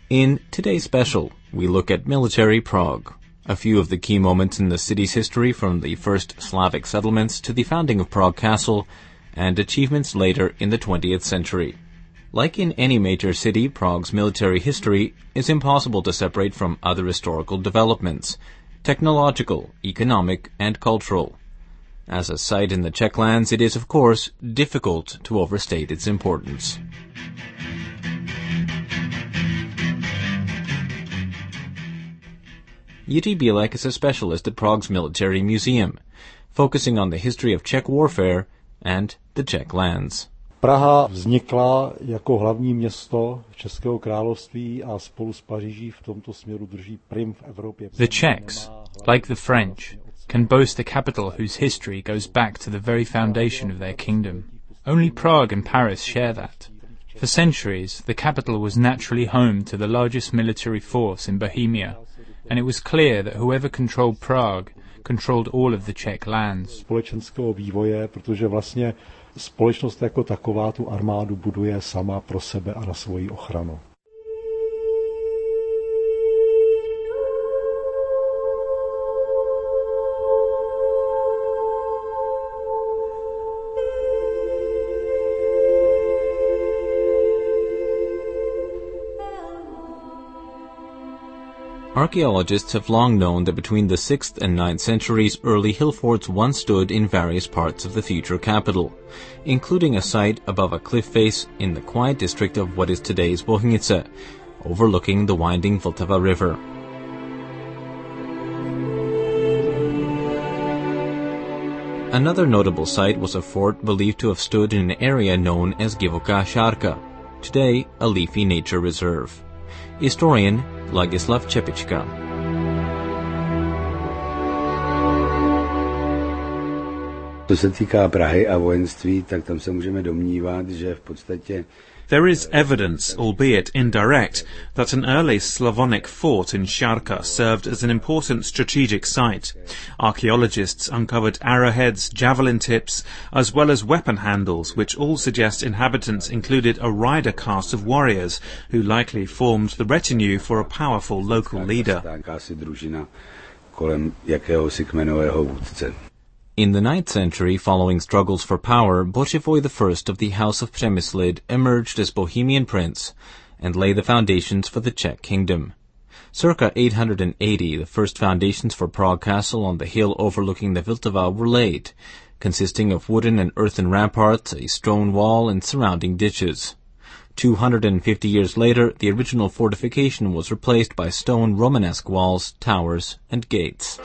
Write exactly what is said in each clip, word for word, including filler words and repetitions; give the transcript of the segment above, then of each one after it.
In today's special, we look at military Prague, a few of the key moments in the city's history from the first Slavic settlements to the founding of Prague Castle, and achievements later in the twentieth century. Like in any major city, Prague's military history is impossible to separate from other historical developments, technological, economic, and cultural. As a site in the Czech lands, it is, of course, difficult to overstate its importance. Jiří Bílek is a specialist at Prague's Military Museum, focusing on the history of Czech warfare and the Czech lands. Praha vznikla jako hlavní město Českého království a spolu s Paříží v tomto směru drží prim v Evropě. The Czechs, like the French, can boast a capital whose history goes back to the very foundation of their kingdom. Only Prague and Paris share that. For centuries, the capital was naturally home to the largest military force in Bohemia, and it was clear that whoever controlled Prague controlled all of the Czech lands. Společenského vývoje, protože vlastně společnost jako taková tu armádu buduje sama pro sebe a na svoji ochranu. Archaeologists have long known that between the sixth and ninth centuries, early hill forts once stood in various parts of the future capital, including a site above a cliff face in the quiet district of what is today's Bohunice, overlooking the winding Vltava River. Another notable site was a fort believed to have stood in an area known as Divoká Šárka, today a leafy nature reserve. Historian Ladislav Čepička. Co se týká Prahy a vojenství, tak tam se můžeme domnívat, že v podstatě There is evidence, albeit indirect, that an early Slavonic fort in Šárka served as an important strategic site. Archaeologists uncovered arrowheads, javelin tips, as well as weapon handles, which all suggest inhabitants included a rider caste of warriors, who likely formed the retinue for a powerful local leader. In the ninth century, following struggles for power, Bořivoj the First of the House of Přemyslid emerged as Bohemian prince and laid the foundations for the Czech kingdom. Circa eight hundred eighty, the first foundations for Prague Castle on the hill overlooking the Vltava were laid, consisting of wooden and earthen ramparts, a stone wall, and surrounding ditches. Two hundred fifty years later, the original fortification was replaced by stone Romanesque walls, towers, and gates.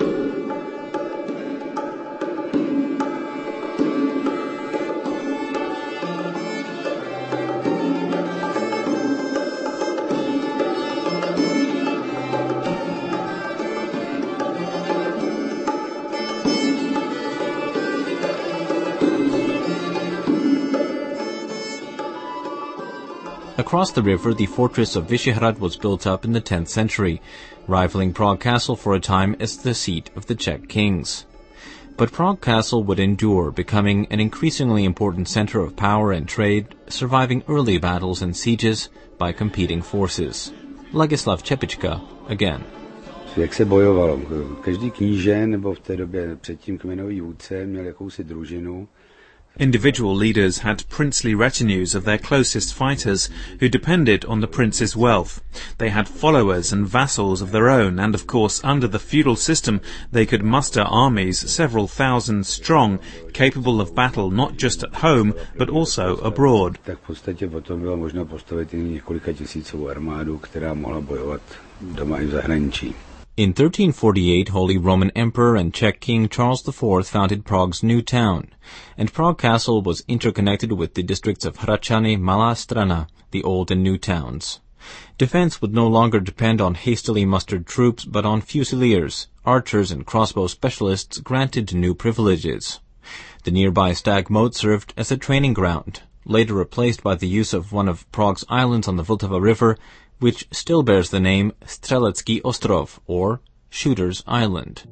Across the river, the fortress of Vyšehrad was built up in the tenth century, rivaling Prague Castle for a time as the seat of the Czech kings. But Prague Castle would endure, becoming an increasingly important center of power and trade, surviving early battles and sieges by competing forces. Ladislav Čepička, again. Jak se bojovalo? Každý kníže nebo v té době předtím kmenový vůdce měl jakousi družinu. Individual leaders had princely retinues of their closest fighters who depended on the prince's wealth. They had followers and vassals of their own, and of course under the feudal system they could muster armies several thousand strong, capable of battle not just at home but also abroad. Tak v podstatě potom bylo možno postavit i několika tisícovou armádu, která mohla bojovat doma i v zahraničí. In thirteen forty-eight, Holy Roman Emperor and Czech King Charles the Fourth founded Prague's new town, and Prague Castle was interconnected with the districts of Hradčany, Malá Strana, the old and new towns. Defense would no longer depend on hastily mustered troops, but on fusiliers, archers and crossbow specialists granted new privileges. The nearby Stag Moat served as a training ground, later replaced by the use of one of Prague's islands on the Vltava River, which still bears the name Strelecký Ostrov, or Shooter's Island.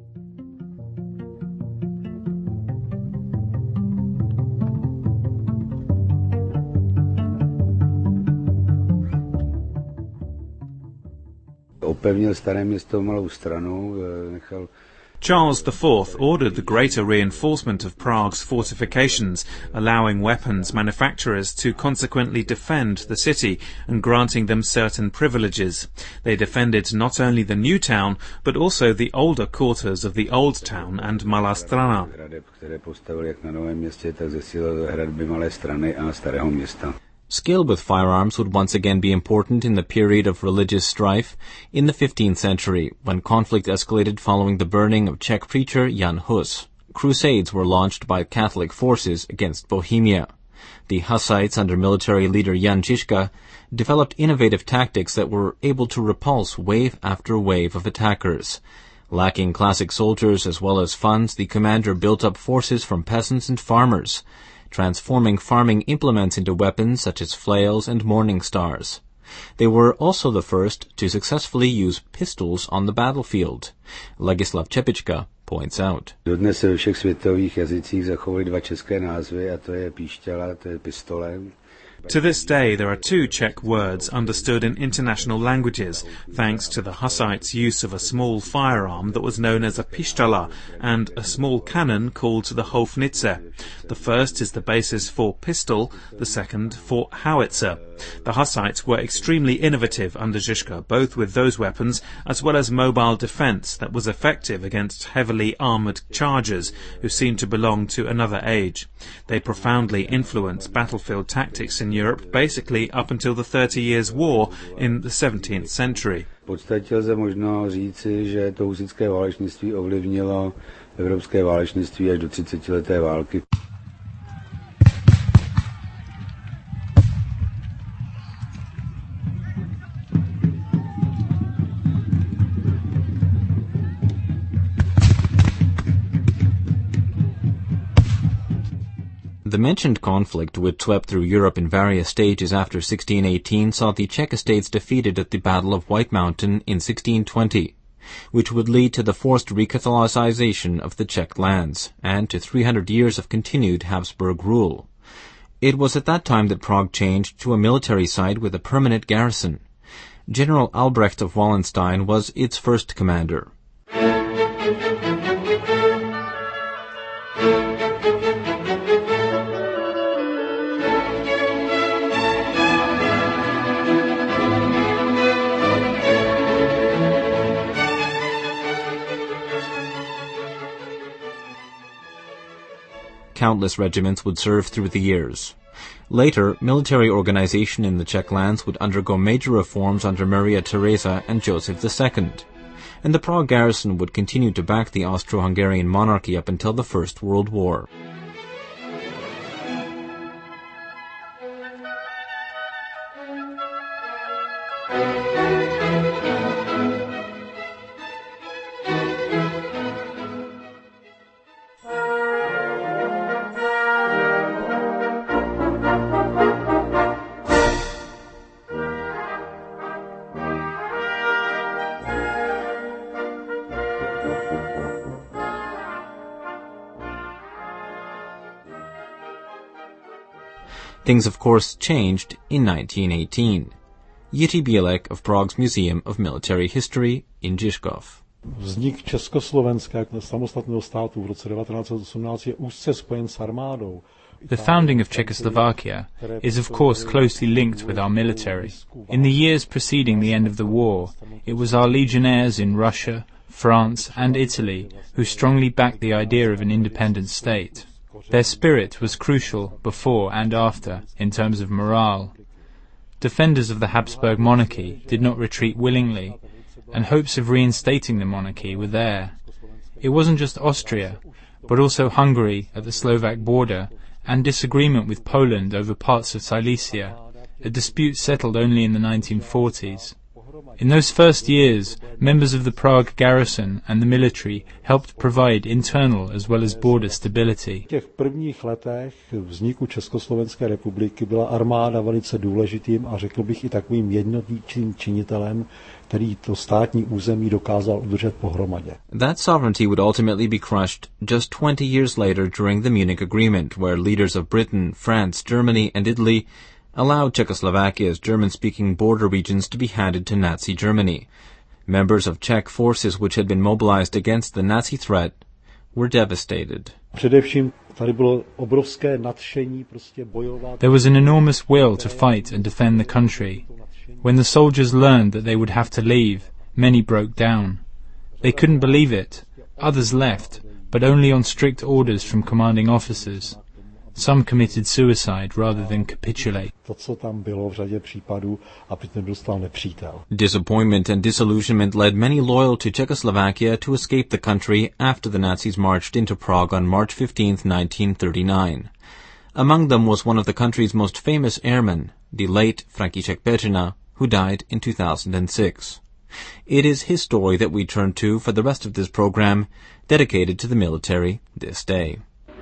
Opevnil staré město malou stranou, nechal Charles the Fourth ordered the greater reinforcement of Prague's fortifications, allowing weapons manufacturers to consequently defend the city and granting them certain privileges. They defended not only the new town, but also the older quarters of the old town and Malá Strana. Skill with firearms would once again be important in the period of religious strife in the fifteenth century, when conflict escalated following the burning of Czech preacher Jan Hus. Crusades were launched by Catholic forces against Bohemia. The Hussites under military leader Jan Žižka developed innovative tactics that were able to repulse wave after wave of attackers. Lacking classic soldiers as well as funds, the commander built up forces from peasants and farmers, transforming farming implements into weapons such as flails and morning stars. They were also the first to successfully use pistols on the battlefield. Legislav Čepička points out. Dodnes se ve všech světových jazycích zachovaly dva české názvy, a to je píšťala, to je pistole. To this day, there are two Czech words understood in international languages, thanks to the Hussites' use of a small firearm that was known as a pistola and a small cannon called the Houfnice. The first is the basis for pistol, the second for howitzer. The Hussites were extremely innovative under Žižka, both with those weapons as well as mobile defence that was effective against heavily armoured chargers who seemed to belong to another age. They profoundly influenced battlefield tactics in Europe basically up until the Thirty Years' War in the seventeenth century. V podstatě lze možno říci, že to husitské válečnictví ovlivnilo evropské válečnictví až do třicetileté války. The mentioned conflict, which swept through Europe in various stages after sixteen eighteen, saw the Czech estates defeated at the Battle of White Mountain in sixteen twenty, which would lead to the forced recatholicization of the Czech lands, and to three hundred years of continued Habsburg rule. It was at that time that Prague changed to a military site with a permanent garrison. General Albrecht of Wallenstein was its first commander. Countless regiments would serve through the years. Later, military organization in the Czech lands would undergo major reforms under Maria Theresa and Joseph the Second, and the Prague garrison would continue to back the Austro-Hungarian monarchy up until the First World War. Things, of course, changed in nineteen eighteen. Jiří Bílek of Prague's Museum of Military History in Žižkov. Vznik Československa jako samostatného státu v roce devatenáct set osmnáct je úzce spojen s armádou. The founding of Czechoslovakia is of course closely linked with our military. In the years preceding the end of the war, it was our legionnaires in Russia, France and Italy who strongly backed the idea of an independent state. Their spirit was crucial before and after in terms of morale. Defenders of the Habsburg monarchy did not retreat willingly, and hopes of reinstating the monarchy were there. It wasn't just Austria, but also Hungary at the Slovak border, and disagreement with Poland over parts of Silesia, a dispute settled only in the nineteen forties. In those first years, members of the Prague garrison and the military helped provide internal as well as border stability. V těch prvních letech vzniku Československé republiky byla armáda velice důležitým a řekl bych i takovým jednotným činitelem, který to státní území dokázal udržet pohromadě. That sovereignty would ultimately be crushed just twenty years later during the Munich Agreement, where leaders of Britain, France, Germany and Italy allowed Czechoslovakia's German-speaking border regions to be handed to Nazi Germany. Members of Czech forces which had been mobilized against the Nazi threat were devastated. Především tady bylo obrovské nadšení prostě bojovat. There was an enormous will to fight and defend the country. When the soldiers learned that they would have to leave, many broke down. They couldn't believe it. Others left, but only on strict orders from commanding officers. Some committed suicide rather than capitulate. To, co tam bylo v řadě případů, aby ten dostal nepřítel. Disappointment and disillusionment led many loyal to Czechoslovakia to escape the country after the Nazis marched into Prague on March fifteenth, nineteen thirty-nine. Among them was one of the country's most famous airmen, the late František Peřina, who died in two thousand six. It is his story that we turn to for the rest of this program, dedicated to the military this day.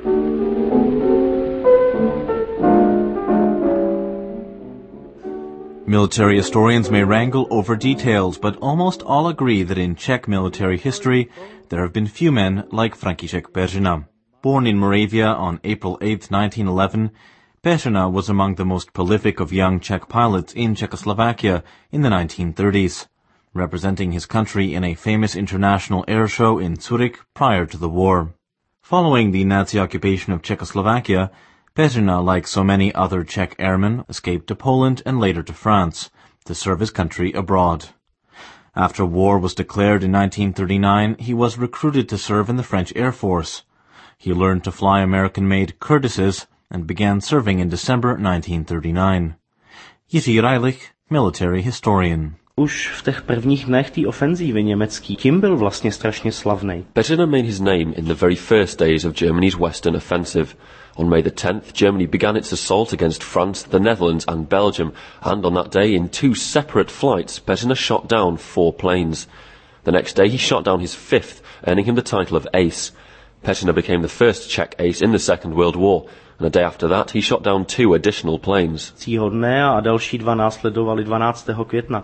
Military historians may wrangle over details, but almost all agree that in Czech military history there have been few men like František Peřina. Born in Moravia on April eighth, nineteen eleven, Peřina was among the most prolific of young Czech pilots in Czechoslovakia in the nineteen thirties, representing his country in a famous international air show in Zurich prior to the war. Following the Nazi occupation of Czechoslovakia, Peřina, like so many other Czech airmen, escaped to Poland and later to France, to serve his country abroad. After war was declared in nineteen thirty-nine, he was recruited to serve in the French Air Force. He learned to fly American-made Curtisses and began serving in December nineteen thirty-nine. Jiří Reilich, military historian. Už v těch prvních dnech té ofenzívy německý, tím byl vlastně strašně slavný. Peřina made his name in the very first days of Germany's Western Offensive. On May the tenth, Germany began its assault against France, the Netherlands and Belgium, and on that day, in two separate flights, Peřina shot down four planes. The next day, he shot down his fifth, earning him the title of Ace. Peřina became the first Czech ace in the Second World War, and a day after that, he shot down two additional planes. Cího dne a další dva následovali dvanáctého května.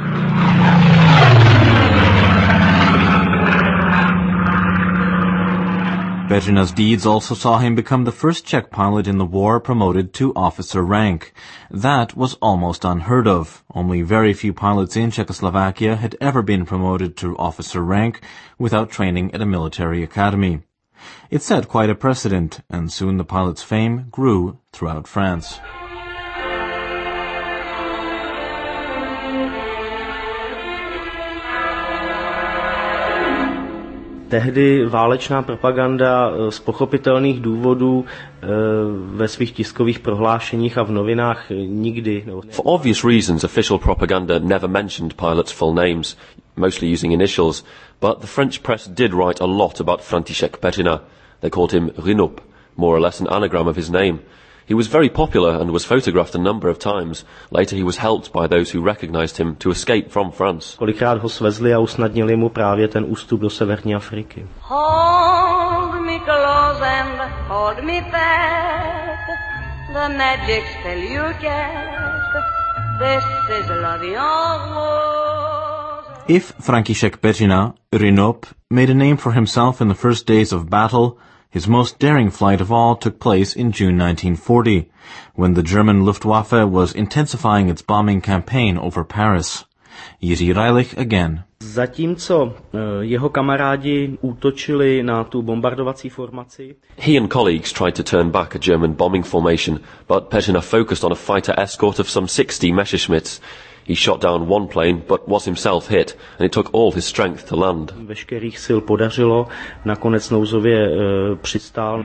Peřina's deeds also saw him become the first Czech pilot in the war promoted to officer rank. That was almost unheard of. Only very few pilots in Czechoslovakia had ever been promoted to officer rank without training at a military academy. It set quite a precedent, and soon the pilot's fame grew throughout France. Tehdy válečná propaganda z pochopitelných důvodů ve svých tiskových prohlášeních a v novinách nikdy. For obvious reasons, official propaganda never mentioned pilots' full names, mostly using initials, but the French press did write a lot about František Peřina. They called him Rhinup, more or less an anagram of his name. He was very popular and was photographed a number of times. Later he was helped by those who recognized him to escape from France. Kolikrát ho svezli a usnadnili mu právě ten ústup do severní Afriky. Hold me close and hold me fast. The magic spell you cast. This is love yours. If František Peřina, Rhinup, made a name for himself in the first days of battle, his most daring flight of all took place in June nineteen forty, when the German Luftwaffe was intensifying its bombing campaign over Paris. Jiří Reilich again. Zatímco jeho kamarádi útočili na tu bombardovací formaci, he and colleagues tried to turn back a German bombing formation, but Peřina focused on a fighter escort of some sixty Messerschmitts. He shot down one plane, but was himself hit, and it took all his strength to land. Veškerých sil podařilo, nakonec nouzově uh, přistál.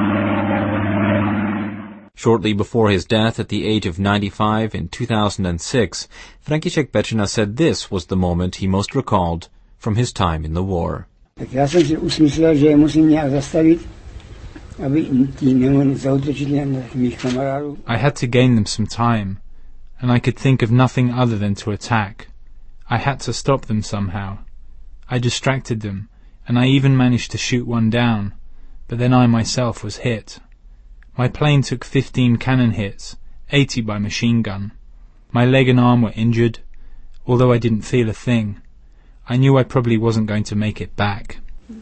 Shortly before his death at the age of ninety-five in two thousand six, František Peřina said this was the moment he most recalled from his time in the war. Tak já jsem si usmyslel, že musím nějak zastavit, aby ti nemohli zaútočit na mých kamarádů. I had to gain them some time, and I could think of nothing other than to attack. I had to stop them somehow. I distracted them, and I even managed to shoot one down, but then I myself was hit. My plane took fifteen cannon hits, eighty by machine gun. My leg and arm were injured, although I didn't feel a thing. I knew I probably wasn't going to make it back.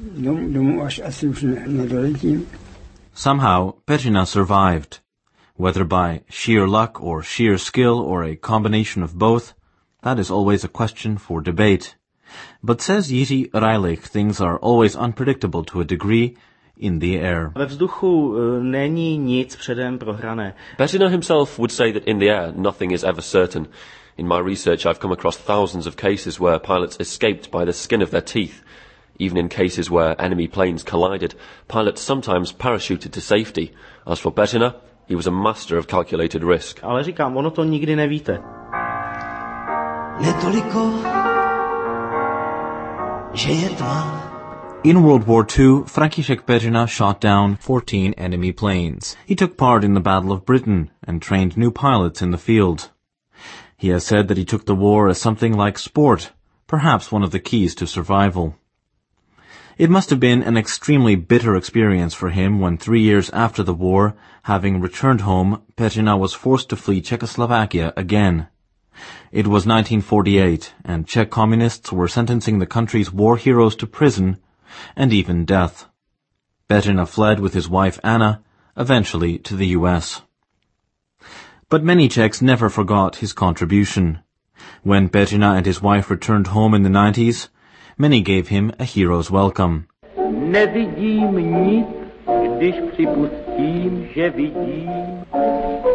Somehow, Peřina survived. Whether by sheer luck or sheer skill or a combination of both, that is always a question for debate. But says Jiří Reilich, things are always unpredictable to a degree in the air. Ve vzduchu není nic předem prohrané. Bettiner himself would say that in the air nothing is ever certain. In my research I've come across thousands of cases where pilots escaped by the skin of their teeth. Even in cases where enemy planes collided, pilots sometimes parachuted to safety. As for Bettiner, he was a master of calculated risk. Ale říkám, ono to nikdy nevíte. Netoliko, že je tma. In World War Two, František Peřina shot down fourteen enemy planes. He took part in the Battle of Britain and trained new pilots in the field. He has said that he took the war as something like sport, perhaps one of the keys to survival. It must have been an extremely bitter experience for him when three years after the war, having returned home, Peřina was forced to flee Czechoslovakia again. It was nineteen forty-eight, and Czech communists were sentencing the country's war heroes to prison and even death. Peřina fled with his wife Anna, eventually to the U S. But many Czechs never forgot his contribution. When Peřina and his wife returned home in the nineties, many gave him a hero's welcome. Nevidím nic, když připustím, že vidím.